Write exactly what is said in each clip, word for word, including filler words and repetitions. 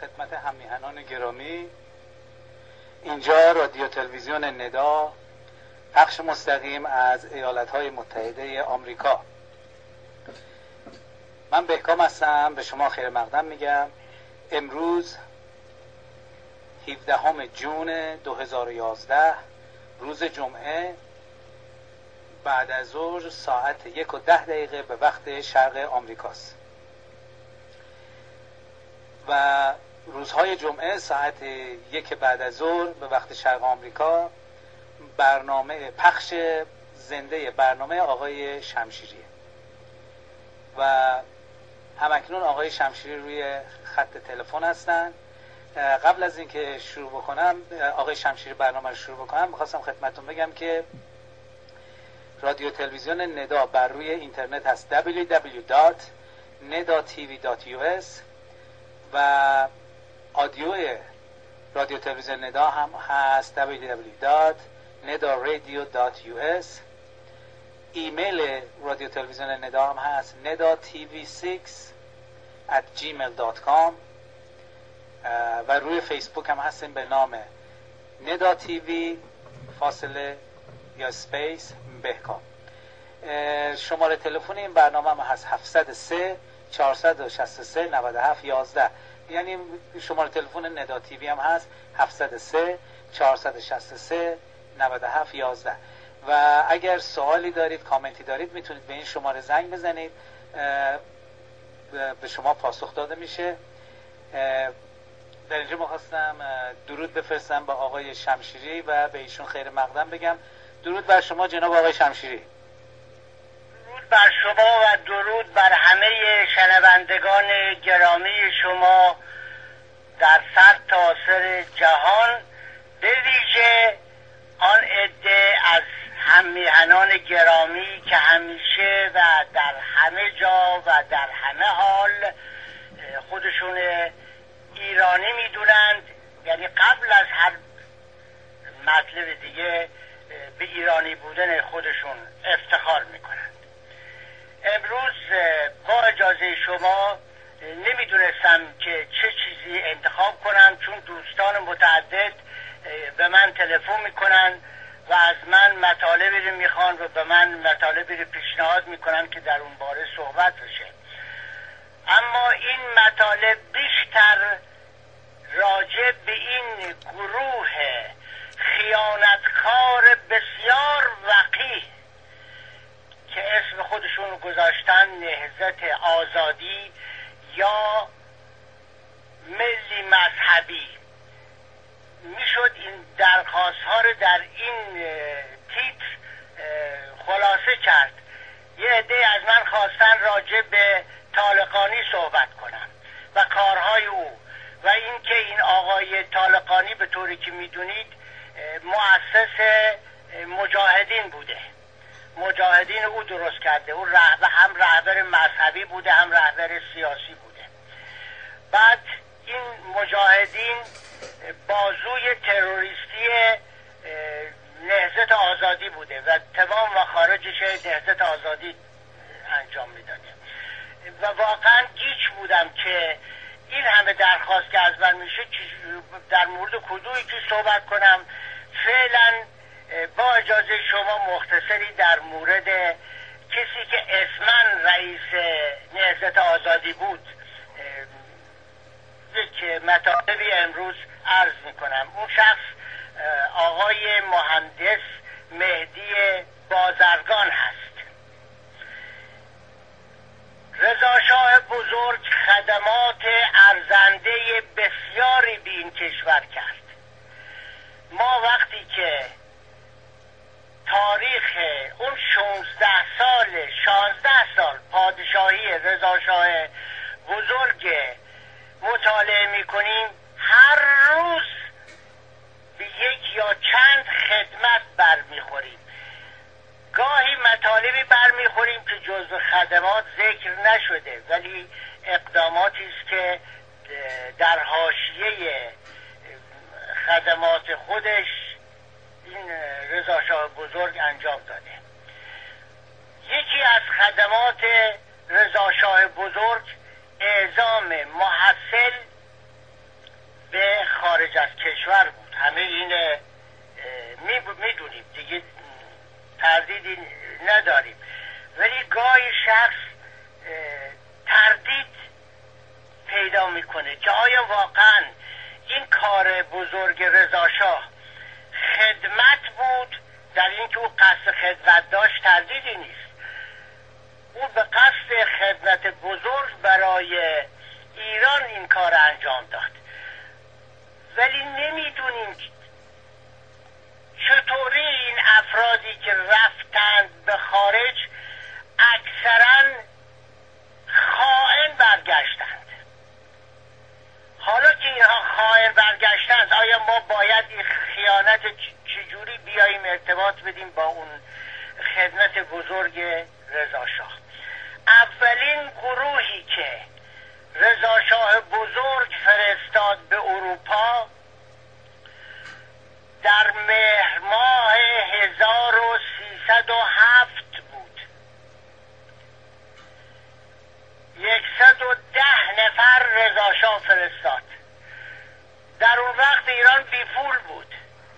خدمت هم‌میهنان گرامی. اینجا رادیو تلویزیون ندا، پخش مستقیم از ایالات‌های متحده آمریکا. من بهکام هستم، به شما خیر مقدم میگم. امروز هفدهم جون دو هزار و یازده، روز جمعه، بعد از ظهر ساعت یک و ده دقیقه به وقت شرق آمریکاست و روزهای جمعه ساعت یک بعد از ظهر به وقت شرق آمریکا برنامه پخش زنده برنامه آقای شمشیری و همکنون آقای شمشیری روی خط تلفن هستن. قبل از اینکه شروع بکنم آقای شمشیری برنامه رو شروع بکنم میخواستم خدمتتون بگم که رادیو تلویزیون ندا بر روی اینترنت هست دبلیو دبلیو دبلیو دات ندا تی وی دات یو اس و آدیو رادیو تلویزیون ندا هم هست دبلیو دبلیو دبلیو دات ندا رادیو دات یو اس. ایمیل رادیو تلویزیون ندا هم هست ندا تی وی سیکس ات جیمیل دات کام و روی فیسبوک هم هستیم به نام ندا تیوی فاصله یا سپیس بهکام. شماره تلفن این برنامه هم هست هفتصد و سه چهارصد و شصت و سه نود و هفت یازده، یعنی شماره تلفن ندا تیوی هم هست هفتصد و سه چهارصد و شصت و سه نود و هفت یازده. و اگر سوالی دارید، کامنتی دارید، میتونید به این شماره زنگ بزنید، به شما پاسخ داده میشه. در اینجا می‌خواستم درود بفرستم به آقای شمشیری و به ایشون خیر مقدم بگم. درود بر شما جناب آقای شمشیری. درود بر شما و درود بر همه شنوندگان گرامی شما در سر تا سر جهان، به ویژه آن عده از هم‌میهنان گرامی که همیشه و در همه جا و در همه حال خودشون ایرانی میدونند، یعنی قبل از هر مطلب دیگه به ایرانی بودن خودشون افتخار میکنند. امروز با اجازه شما نمیدونستم که چه چیزی انتخاب کنم، چون دوستان متعدد به من تلفن میکنن و از من مطالبی رو میخوان و به من مطالبی رو پیشنهاد میکنن که در اون باره صحبت بشه. اما این مطالب بیشتر راجع به این گروه خیانتکار بسیار وقیح که اسم خودشون گذاشتن نهضت آزادی یا ملی مذهبی، میشد این درخواست ها رو در این تیتر خلاصه کرد. یه عده از من خواستن راجع به طالقانی صحبت کنم و کارهای او و اینکه این آقای طالقانی به طوری که میدونید مؤسس مجاهدین بوده، مجاهدین او درست کرده، او رهبر، هم رهبر مذهبی بوده هم رهبر سیاسی بوده. بعد این مجاهدین بازوی تروریستی نهضت آزادی بوده و تمام مخارجش نهضت آزادی انجام میداده و واقعا گیج بودم که این همه درخواست که از من میشه در مورد کدومی که صحبت کنم. فعلا با اجازه شما مختصری در مورد کسی که اسمن رئیس نهضت آزادی بود یک مطالبی امروز عرض میکنم. اون شخص آقای مهندس مهدی بازرگان هست. رضا شاه بزرگ خدمات ارزنده بسیاری به این کشور کرد. ما وقتی که تاریخ اون شانزده سال شانزده سال پادشاهی رضا شاه بزرگ مطالعه میکنیم، هر روز به یک یا چند خدمت برمیخوریم. گاهی مطالبی برمیخوریم که جزو خدمات ذکر نشده ولی اقداماتی است که در حاشیه خدمات خودش این رضا شاه بزرگ انجام داده. یکی از خدمات رضا شاه بزرگ اعزام محصل نداریم، ولی گاهی شخص تردید پیدا میکنه که آیا واقعا این کار بزرگ رضا شاه خدمت بود؟ در اینکه او قصد خدمت داشت تردیدی نیست. او به قصد خدمت بزرگ برای ایران این کار انجام داد، ولی نمیدونیم چطوری این افرادی که رفتند به خارج اکثرا خائن برگشتند. حالا که اینها خائن برگشتند، آیا ما باید این خیانت چجوری بیاییم ارتباط بدیم با اون خدمت بزرگ رضا شاه؟ اولین گروهی که رضا شاه بزرگ فرستاد به اروپا در مهر ماه هزار و سیصد و هفت بود. یکصد و ده نفر رضا شاه فرستاد. در اون وقت ایران بی پول بود.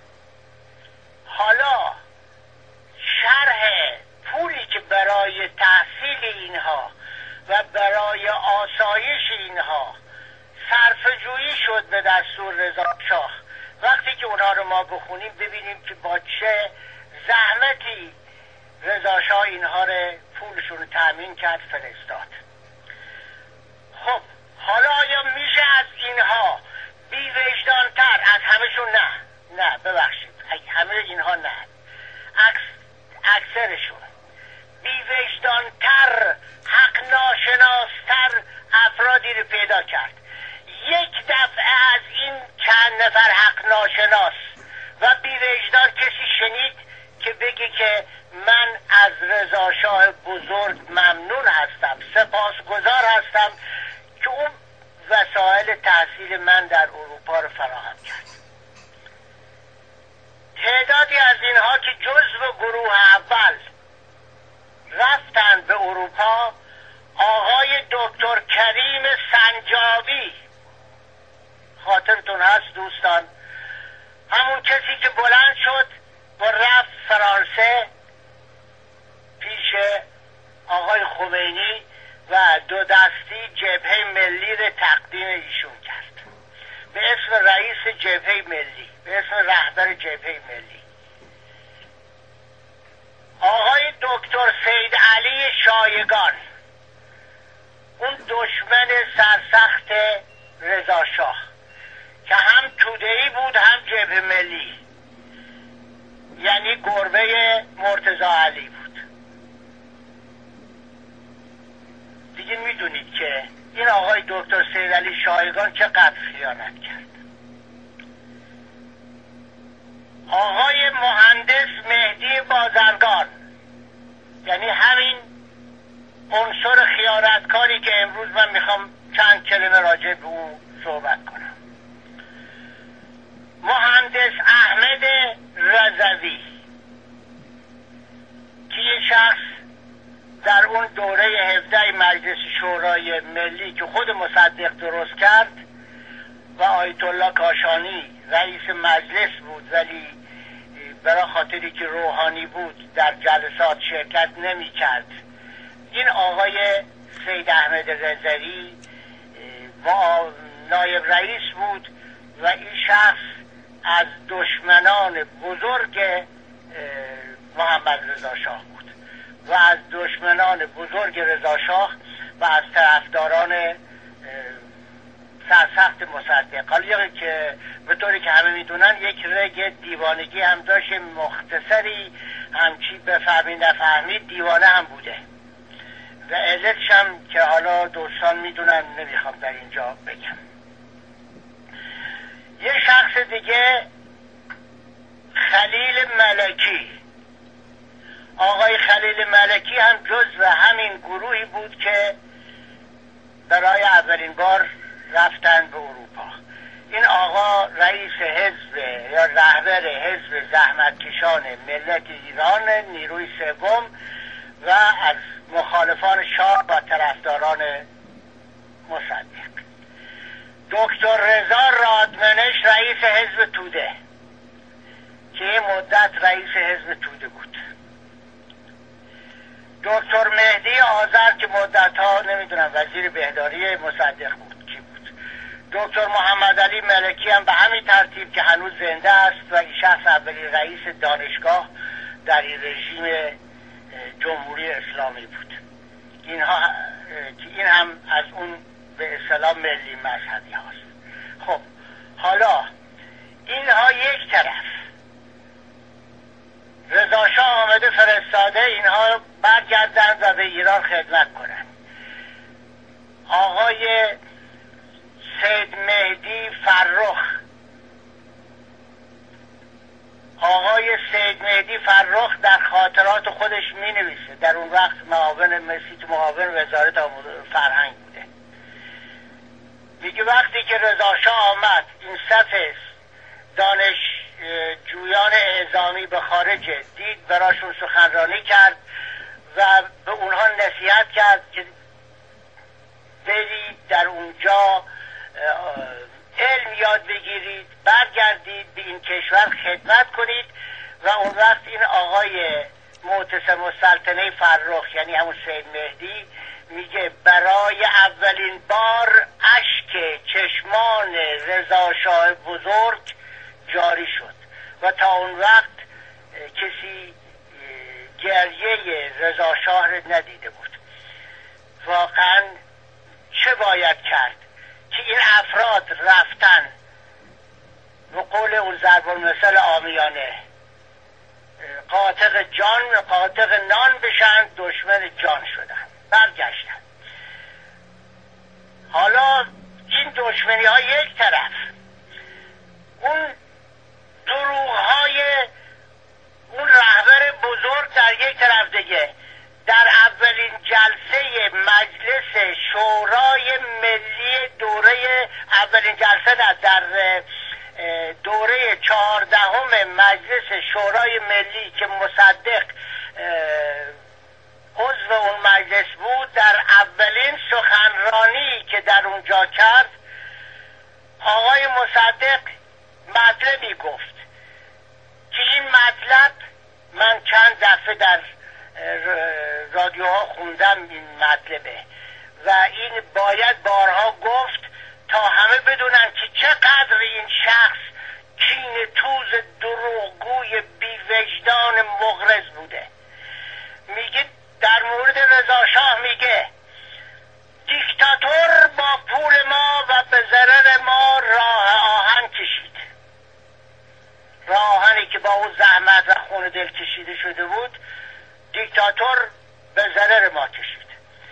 حالا شرح پولی که برای تحصیل اینها و برای آسایش اینها صرفه‌جویی شد به دستور رضا شاه، وقتی که اونها رو ما بخونیم ببینیم که با چه زحمتی رضا شاه اینها رو پولشون رو تأمین کرد فرستاد. خب حالا آیا میشه از اینها بی وجدان‌تر، از همشون نه نه ببخشید همه اینها نه اکس اکثرشون بی وجدان‌تر، حق ناشناستر افرادی رو پیدا کرد؟ یک دفعه از این چند نفر حق ناشناس و بی وجدان کسی شنید که بگه که من از رضا شاه بزرگ ممنون هستم، سپاسگزار هستم که اون وسایل تحصیل من در اروپا رو فراهم کرد؟ تعدادی از اینها که جزو گروه اول رفتند به اروپا، آقای دکتر کریم سنجابی، خاطرتون هست دوستان، همون کسی که بلند شد و رفت فرانسه پیش آقای خمینی و دو دستی جبهه ملی رو تقدیم ایشون کرد به اسم رئیس جبهه ملی، به اسم رهبر جبهه ملی. آقای دکتر سید علی شایگان، اون دشمن سرسخت رضا شاه که هم توده‌ای بود هم جبهه ملی، یعنی گربه مرتضی علی بود. دیگه میدونید که این آقای دکتر سید علی شایگان چقدر خیانت کرد. آقای مهندس مهدی بازرگان، یعنی همین عنصر خیانتکاری که امروز من میخوام چند کلمه راجع به او صحبت کنم. مهندس احمد رضوی که یه شخص در اون دوره هفده مجلس شورای ملی که خود مصدق درست کرد و آیت الله کاشانی رئیس مجلس بود، ولی برای خاطری که روحانی بود در جلسات شرکت نمی کرد. این آقای سید احمد رضوی با نایب رئیس بود و این شخص از دشمنان بزرگ محمد رضا شاه بود و از دشمنان بزرگ رضا شاه و از طرفداران سرسخت مصدق. حالا که به طوری که همه میدونن یک رگ دیوانگی هم داشت، مختصری همچی بفهمید نفهمید دیوانه هم بوده و علتش هم که حالا دوستان میدونن نمیخوام در اینجا بگم. یه شخص دیگه خلیل ملکی، آقای خلیل ملکی هم جزو همین گروهی بود که برای اولین بار رفتن به اروپا. این آقا رئیس حزب یا رهبر حزب زحمتکشان ملت ایران نیروی سوم و از مخالفان شاه و طرفداران مصدق. دکتر رضا رادمنش رئیس حزب توده که یه مدت رئیس حزب توده بود. دکتر مهدی آذر که مدت‌ها نمیدونم وزیر بهداری مصدق بود کی بود، دکتر محمد علی ملکی هم به همین ترتیب که هنوز زنده است و این شخص اولین رئیس دانشگاه در این رژیم جمهوری اسلامی بود. اینها که این هم از اون به اصطلاح ملی مذهبی هاست. خب حالا اینها یک طرف، رضا شاه آمده فرستاده اینها برگردند و به ایران خدمت کنند. آقای سید مهدی فرخ آقای سید مهدی فرخ در خاطرات خودش می نویسه، در اون وقت معاون مسیت معاون وزارت فرهنگ بوده، میگه وقتی که رضا شاه آمد این صف دانشجویان اعزامی به خارج دید، براشون سخنرانی کرد و به اونها نصیحت کرد که برید در اونجا علم یاد بگیرید، برگردید به این کشور خدمت کنید. و اون وقت این آقای معتصم السلطنه فرخ یعنی همون سید مهدی میگه برای اولین بار اشک چشمان رضا شاه بزرگ جاری شد و تا اون وقت کسی گریه رضا شاه را ندیده بود. واقعا چه باید کرد که این افراد رفتن به قول اون ضرب المثل عامیانه قاطق جان قاطق نان بشن، دشمن جان شدن، برگشتن. حالا این دشمنی ها یک طرف، اون دروغ های اون رهبر بزرگ در یک طرف دیگه. در اولین جلسه مجلس شورای ملی دوره اولین جلسه نه در دوره چهاردهم مجلس شورای ملی که مصدق عضو اون مجلس بود، در اولین سخنرانی که در اونجا کرد آقای مصدق مطلبی گفت که این مطلب من چند دفعه در رادیوها خوندم این مطلبه و این باید بارها گفت تا همه بدونن که چقدر این شخص کین توز دروغگوی بی‌وجدان مغرض بوده. میگه در مورد رضا شاه میگه دیکتاتور با پول ما و به ضرر ما راه آهن کشید، راه آهنی که با اون زحمت و خون دل کشیده شده بود دیکتاتور به ضرر ما کشید.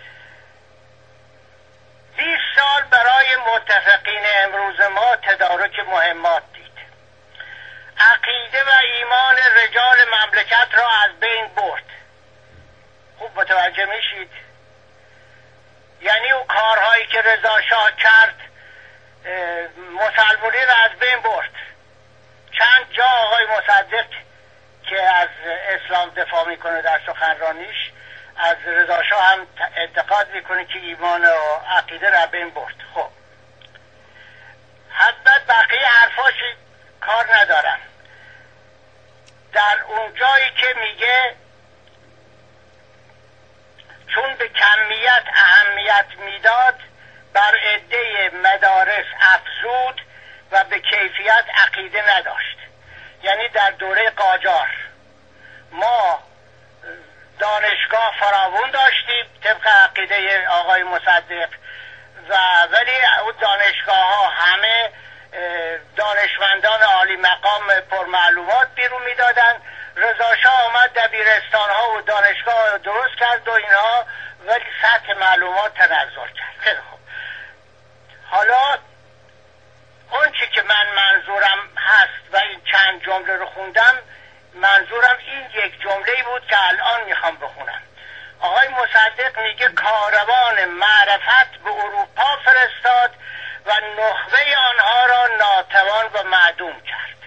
بیست سال برای متفقین امروز ما تدارک مهمات دید، عقیده و ایمان رجال مملکت را از بین برد. خوب متوجه میشید؟ یعنی اون کارهایی که رضا شاه کرد مسلمانی را از بین برد. چند جا آقای مصدق که از اسلام دفاع میکنه در سخنرانیش از رضا شاه هم انتقاد میکنه که ایمان و عقیده را بین برد. خب حتما بقیه حرفاش کار ندارم. در اون جایی که میگه چون به کمیت اهمیت میداد بر عده مدارس افزود و به کیفیت عقیده نداشت. یعنی در دوره قاجار ما دانشگاه فراوون داشتیم طبق عقیده آقای مصدق و ولی اون دانشگاه ها همه دانشمندان عالی مقام پرمعلومات بیرون میدادن. رضا شاه آمد دبیرستان ها و دانشگاه درست کرد و اینها، ولی سطح معلومات تنزل کرد. خیلی خوب. حالا اون چی که من منظورم هست و این چند جمله رو خوندم، منظورم این یک جمله بود که الان میخوام بخونم. آقای مصدق میگه کاروان معرفت به اروپا فرستاد و نخبه آنها را ناتوان و معدوم کرد.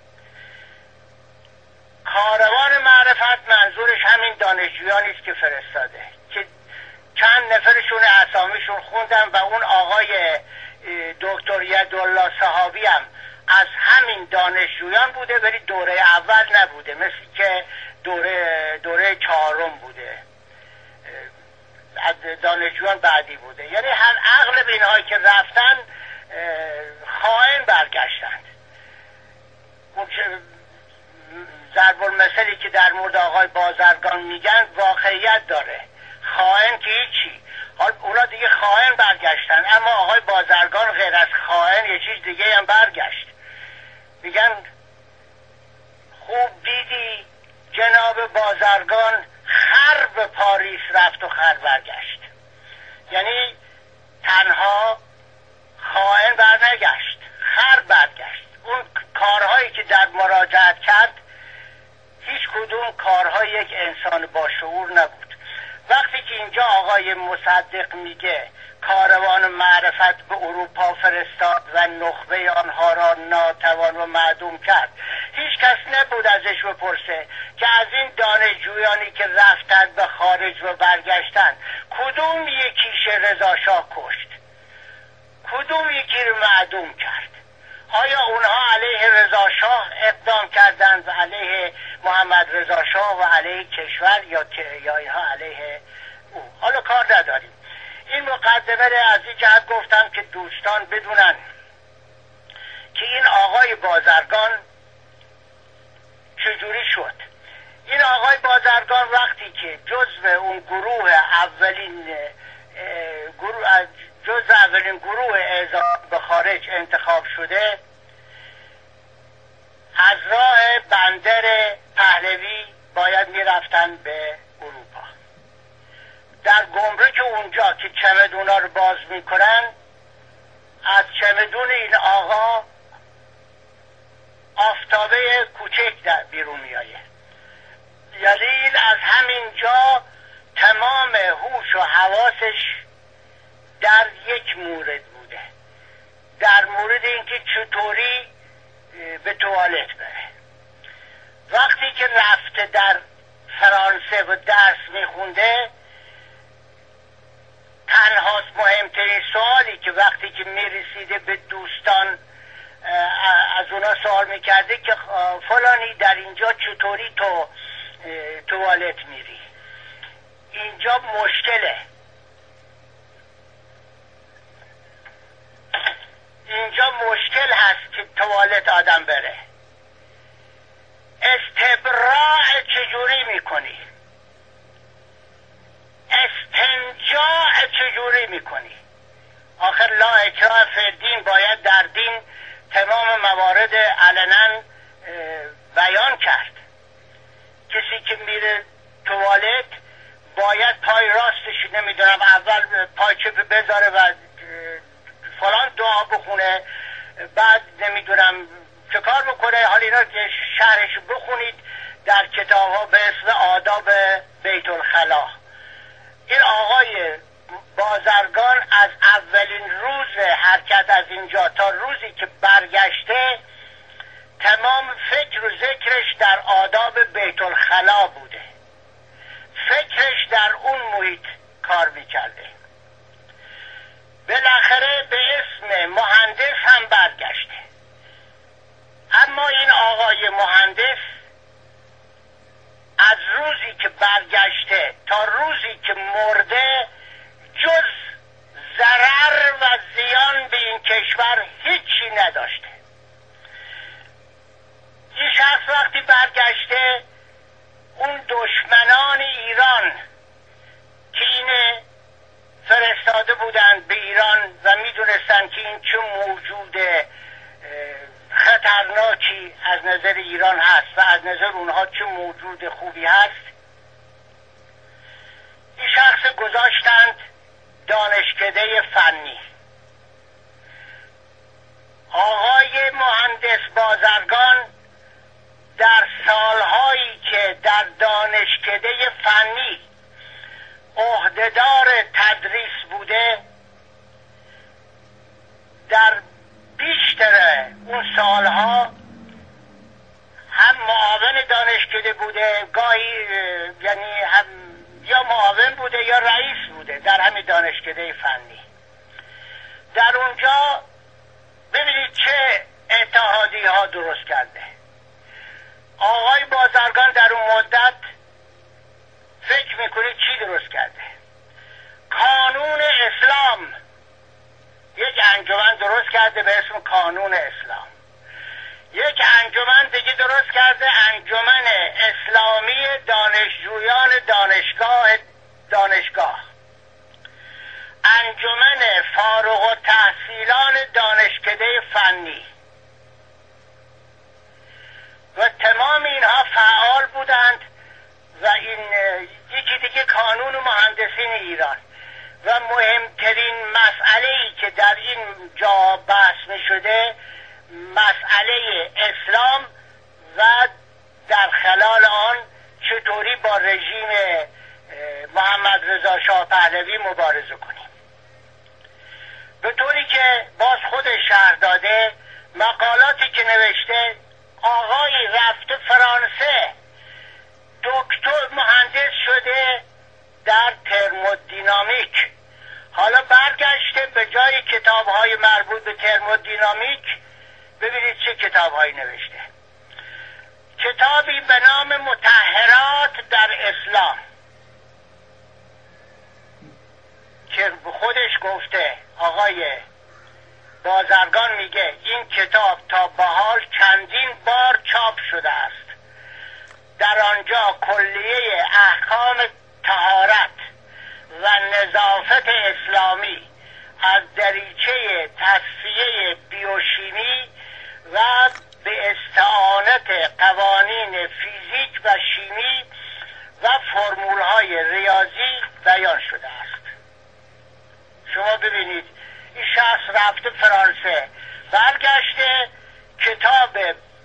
کاروان معرفت منظورش همین دانشجویانی است که فرستاده که چند نفرشون اسامیشون خوندم و اون آقای دکتر یدالله صحابی هم از همین دانشجویان بوده ولی دوره اول نبوده، مثل که دوره دوره چهارم بوده. از دانشجویان بعدی بوده. یعنی هر اغلب اینهایی که رفتن خائن برگشتند. اون ضرب المثلی که در مورد آقای بازرگان میگن واقعیت داره. خائن که هیچی، حال اونا دیگه خائن برگشتن، اما آقای بازرگان غیر از خائن یه چیز دیگه هم برگشت. میگن خوب دیدی جناب بازرگان خر به پاریس رفت و خر برگشت. یعنی تنها خائن برنگشت، خر برگشت. اون کارهایی که در مراجعت کرد هیچ کدوم کارهای یک انسان با شعور نبود. وقتی که اینجا آقای مصدق میگه کاروان معرفت به اروپا فرستاد و نخبه آنها را ناتوان و معدوم کرد، هیچ کس نبود ازش بپرسه که از این دانشجویانی که رفتند به خارج و برگشتن کدوم یکیش رضا شاه کشت، کدوم یکی رو معدوم کرد؟ آیا اونها علیه رضا شاه اقدام کردند و علیه محمد رضا شاه و علیه کشور، یا یا اینها علیه او؟ حالا کار نداریم. این مقدمه از این جهت گفتم که دوستان بدونن که این آقای بازرگان چجوری شد. این آقای بازرگان وقتی که جزو اون گروه اولین گروه جزو اولین گروه اعزام به خارج انتخاب شده، از راه بندر پهلوی باید میرفتن به اروپا. در گمرک اونجا که چمدونا رو باز میکنن، از چمدون این آقا آفتابه کوچک در بیرون میایه. یعنی از همینجا تمام هوش و حواسش در یک مورد بوده، در مورد اینکه چطوری به توالت بره. وقتی که رفته در فرانسه و درس میخونده، تنها مهمترین سوالی که وقتی که میرسیده به دوستان از اونا سوال میکرده که فلانی در اینجا چطوری تو توالت میری؟ اینجا مشکله، اینجا مشکل هست که توالت آدم بره. استبراء چجوری میکنی؟ استنجاء چجوری میکنی؟ آخر لا اکراه فی الدین، باید در دین تمام موارد علنا بیان کرد. کسی که میره توالت باید پای راستش نمیدونم اول پای چپ بذاره و فلان دعا بخونه، بعد نمیدونم چه کار بکنه. حالا اینا که شرحش بخونید در کتاب ها به اسم آداب بیت الخلا. این آقای بازرگان از اولین روز حرکت از اینجا تا روزی که برگشته تمام فکر و ذکرش در آداب بیت الخلا بوده، فکرش در اون محیط کار میکرده. بالاخره به اسم مهندس هم برگشته. اما این آقای مهندس از روزی که برگشته تا روزی که مرده جز ضرر و زیان به این کشور هیچی نداشته. این شخص وقتی برگشته، اون دشمنان ایران که اینه فرستاده بودند به ایران و میدونستند که این چه موجود خطرناکی از نظر ایران هست و از نظر اونها چه موجود خوبی هست، این شخص گذاشتند دانشکده فنی. آقای مهندس بازرگان در سالهایی که در دانشکده فنی عهدهدار تدریس بوده، در بیشتر اون سالها هم معاون دانشکده بوده، گاهی کرده به اسم کانون اسلام. یک انجمن دیگه درست کرده، انجمن اسلامی دانشجویان دانشگاه دانشگاه انجمن فارغ التحصیلان دانشکده فنی و تمام اینها فعال بودند. و این یکی دیگه کانون مهندسین ایران. و مهمترین مسئله ای که در این جا بحث می شده مسئله اسلام و در خلال آن چطوری با رژیم محمد رضا شاه پهلوی مبارزه کنیم. به طوری که باز خود شرح داده، مقالاتی که نوشته، آقای رفته فرانسه، دکتر مهندس شده در ترمودینامیک، حالا برگشته به جای کتاب‌های مربوط به ترمودینامیک ببینید چه کتاب‌هایی نوشته. کتابی به نام مطهرات در اسلام که خودش گفته، آقای بازرگان میگه این کتاب تا به حال چندین بار چاپ شده است. در آنجا کلیه احکام طهارت و نظافت اسلامی از دریچه تصفیه بیوشیمی و به استعانت قوانین فیزیک و شیمی و فرمولهای ریاضی بیان شده است. شما ببینید این شخص رفته فرانسه، برگشته کتاب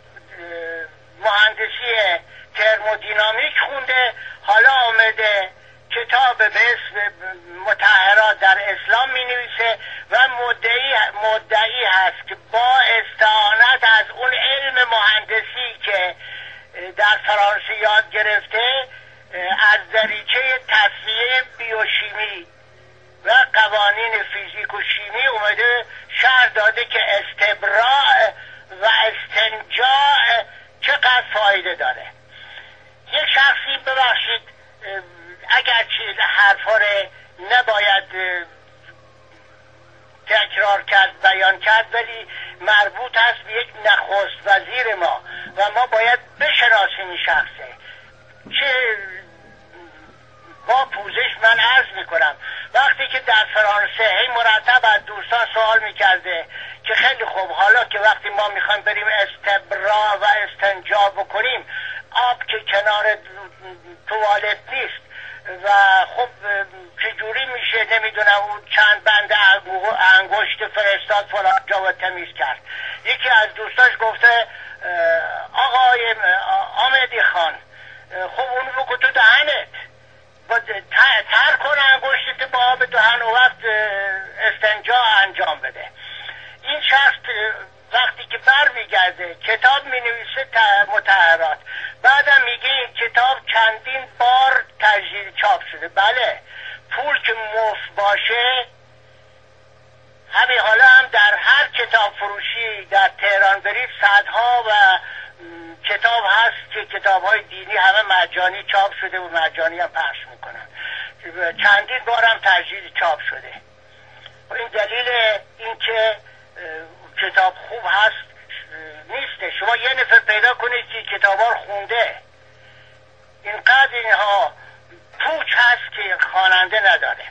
مهندسی ترمودینامیک خونده، حالا آمده کتاب به اسم مطهرات در اسلام می نویسه و مدعی, مدعی هست که با استعانت از اون علم مهندسی که در فرانسه یاد گرفته از دریچه تصفیه بیوشیمی و قوانین فیزیک و شیمی اومده شرح داده که استبراء و استنجاء چقدر فایده داره. یک شخصی، ببخشید اگر چیز حرفا رو نباید تکرار کرد بیان کرد، ولی مربوط است به یک نخست وزیر ما و ما باید بشناسیم این شخصه. چه با پوزش من عرض میکنم وقتی که در فرانسه هی مرتب از دوستان سوال میکرده که خیلی خوب، حالا که وقتی ما میخوایم بریم استبرا و استنجا بکنیم آب که کنار توالت نیست و خب چجوری میشه نمیدونم اون چند بند انگشت فرستاد فلان جا و تمیز کرد. یکی از دوستاش گفته آقای آمدی خان خب اون بگو تو دهنت تر کن انگشتت با آب دهن و وقت استنجا انجام بده. این شخص وقتی که بر میگرده کتاب می نویسه مطهرات، بعدم میگه این کتاب چندین بار تجدید چاپ شده. بله، پول که مفت باشه، همین حالا هم در هر کتاب فروشی در تهران برید صدها و کتاب هست که کتاب های دینی همه مجانی چاپ شده و مجانی هم پخش میکنن، چندین بار هم تجدید چاپ شده. این دلیل این که کتاب خوب هست نیسته. شما یه نفر پیدا کنید که کتاب ها رو خونده. اینقدر اینها پوچ هست که خواننده نداره.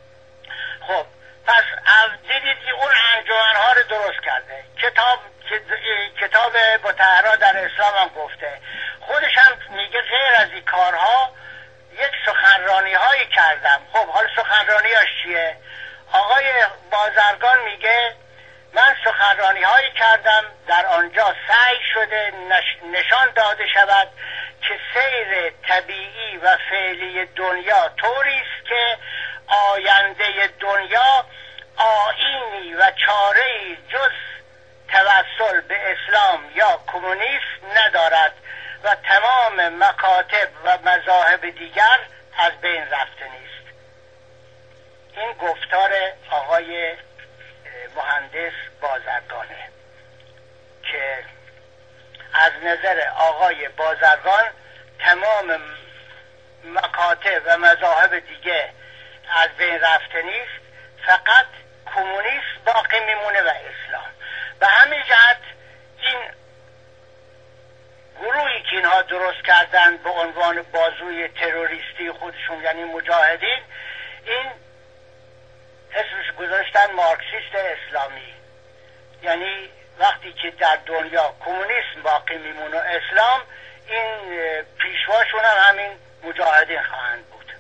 خب پس دیدید اون انجمن ها رو درست کرده. کتاب کتاب مطهرات در اسلام هم گفته. خودش هم میگه غیر از این کارها یک سخنرانی هایی کردم. خب حالا سخنرانی هاش چیه؟ آقای بازرگان میگه من سخنرانی هایی کردم در آنجا سعی شده نشان داده شود که سیر طبیعی و فعلی دنیا طوری است که آینده دنیا آیینی و چاره‌ای جز توسل به اسلام یا کمونیسم ندارد و تمام مکاتب و مذاهب دیگر از بین رفته نیست. این گفتار آقای مهندس بازرگانه که از نظر آقای بازرگان تمام مکاتب و مذاهب دیگه از بین رفته نیست، فقط کمونیسم باقی میمونه و اسلام. نیروی تروریستی خودشون یعنی مجاهدین، این اسمش گذاشتن مارکسیست اسلامی. یعنی وقتی که در دنیا کمونیسم باقی میمونه و اسلام، این پیشواشون هم همین مجاهدین خواهند بود.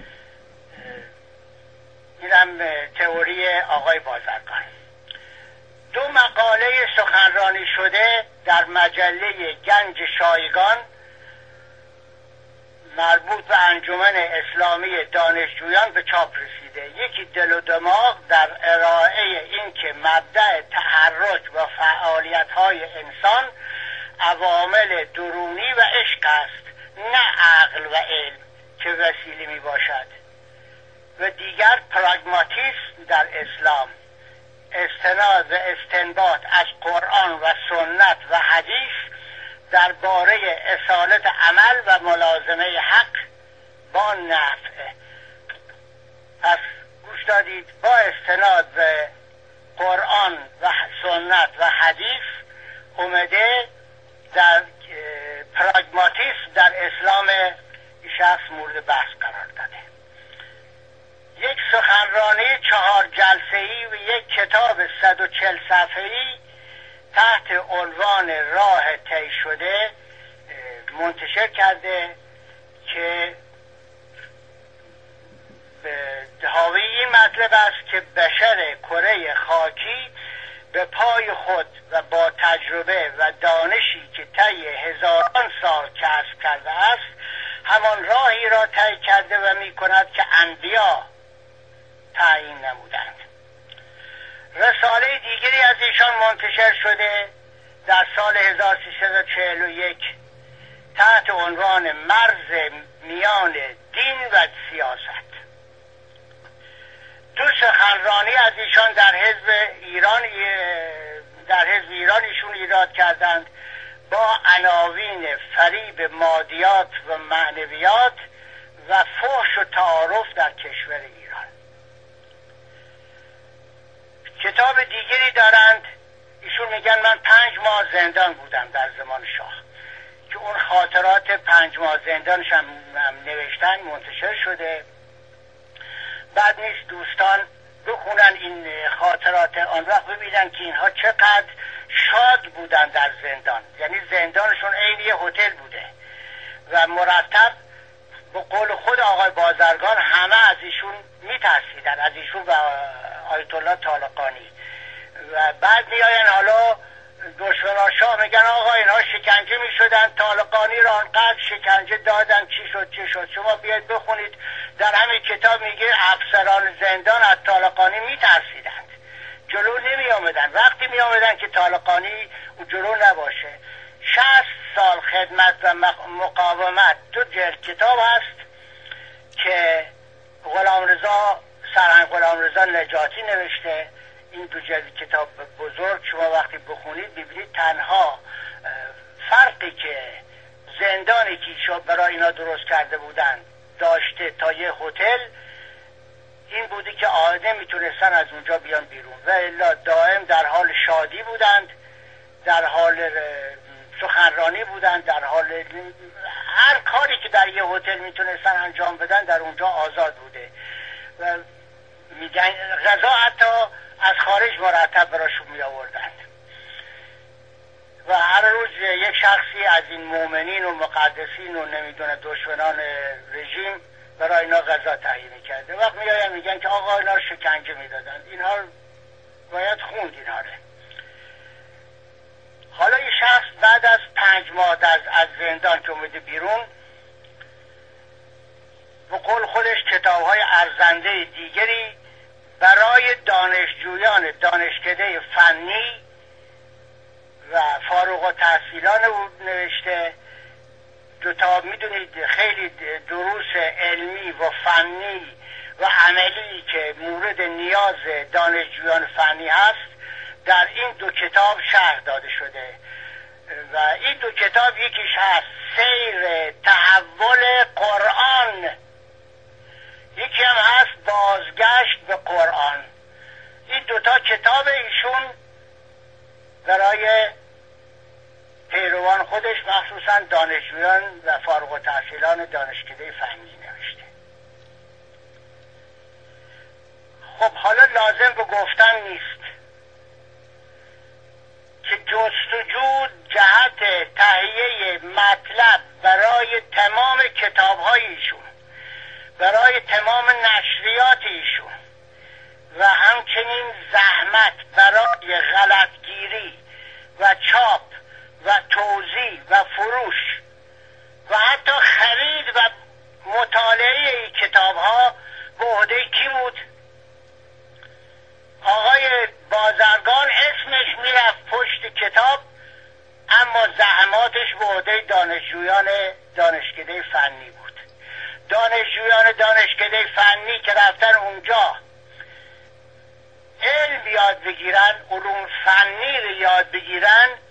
این هم تئوری آقای بازرگان. دو مقاله سخنرانی شده در مجله گنج شایگان مربوط به انجمن اسلامی دانشجویان به چاپ رسیده. یکی دل و دماغ در ارائه این که مبدأ تحرک و فعالیت‌های انسان عوامل درونی و عشق است، نه عقل و علم که وسیله می باشد. و دیگر پراگماتیسم در اسلام، استناد و استنباط از قرآن و سنت و حدیث درباره اصالت عمل و ملازمه حق با نفع. پس گوش دادید، با استناد به قرآن و سنت و حدیث اومده در پراگماتیسم در اسلام شخص مورد بحث قرار داده. یک سخنرانی چهار جلسه‌ای و یک کتاب صد و چهل صفحه‌ای تحت عنوان راه طی شده منتشر کرده که حاوی این مطلب است که بشر کره خاکی به پای خود و با تجربه و دانشی که طی هزاران سال کسب کرده است همان راهی را طی کرده و می کند که انبیا تعیین نمودند. رساله دیگری از ایشان منتشر شده در سال هزار و سیصد و چهل و یک تحت عنوان مرز میان دین و سیاست. دو سخنرانی از ایشان در حزب ایران در حزب ایران ایشون ایراد کردند با عناوین فریب مادیات و معنویات و فحش و تعارف در کشور ایران. کتاب دیگری دارند، ایشون میگن من پنج ماه زندان بودم در زمان شاه، که اون خاطرات پنج ماه زندانش هم نوشتن، منتشر شده. بعد نیست دوستان بخونن این خاطرات، آن وقت ببینن که اینها چقدر شاد بودن در زندان. یعنی زندانشون عین یه هتل بوده و مرتب به قول خود آقای بازرگان همه از ایشون میترسیدن، از ایشون و آیت الله طالقانی. و بعد میاین حالا دشمنان شاه میگن آقا اینها شکنجه میشدن، طالقانی را انقدر شکنجه دادن، چی شد چی شد. شما بیاید بخونید، در همین کتاب میگه افسران زندان از طالقانی میترسیدند، جلو نمی آمدن. وقتی می آمدن که طالقانی جلو نباشه. شصت سال خدمت و مقاومت، دو جلد کتاب هست که غلامرضا سرهنگ غلامرضا نجاتی نوشته. این دو جلد کتاب بزرگ شما وقتی بخونید ببینید تنها فرقی که زندانی که ایشون برای اینا درست کرده بودن داشته تا یه هتل این بودی که آهده میتونستن از اونجا بیان بیرون و الا دائم در حال شادی بودند، در حال سخنرانی بودند، در حال هر کاری که در یه هتل میتونستن انجام بدن در اونجا آزاد بوده. و میگن غذا حتی از خارج مرتب براشون می آوردند و هر روز یک شخصی از این مؤمنین و مقدسین و نمیدونه دشمنان رژیم برای اینا غذا تهیه میکرده. وقت میآیند میگن که آقا اینا شکنجه میدادند، اینها باید خوند اینها رو. حالا این شخص بعد از پنج ماه از, از زندان که اومده بیرون، به قول خودش کتاب‌های ارزنده دیگری برای دانشجویان دانشکده فنی و فارغ التحصیلان او نوشته. دو تا میدونید خیلی دروس علمی و فنی و عملی که مورد نیاز دانشجویان فنی هست در این دو کتاب شرح داده شده و این دو کتاب یکیش هست سیر تحول قرآن، یکی هم هست بازگشت به قرآن. این دوتا کتاب ایشون برای پیروان خودش مخصوصا دانشجویان و فارغ التحصیلان دانشکده فنی نوشته. خب حالا لازم به گفتن نیست که جستجو جهت تهیه مطلب برای تمام کتاب‌های ایشون، برای تمام نشریات ایشون و همچنین زحمت برای غلطگیری و چاپ و توزیع و فروش و حتی خرید و مطالعه این کتاب‌ها به عهده کی بود؟ آقای بازرگان اسمش میرفت پشت کتاب، اما زحماتش به عهده دانشجویان دانشکده فنی بود. دانشجویان دانشکده فنی که رفتن اونجا علم یاد بگیرن، علوم فنی رو یاد بگیرن،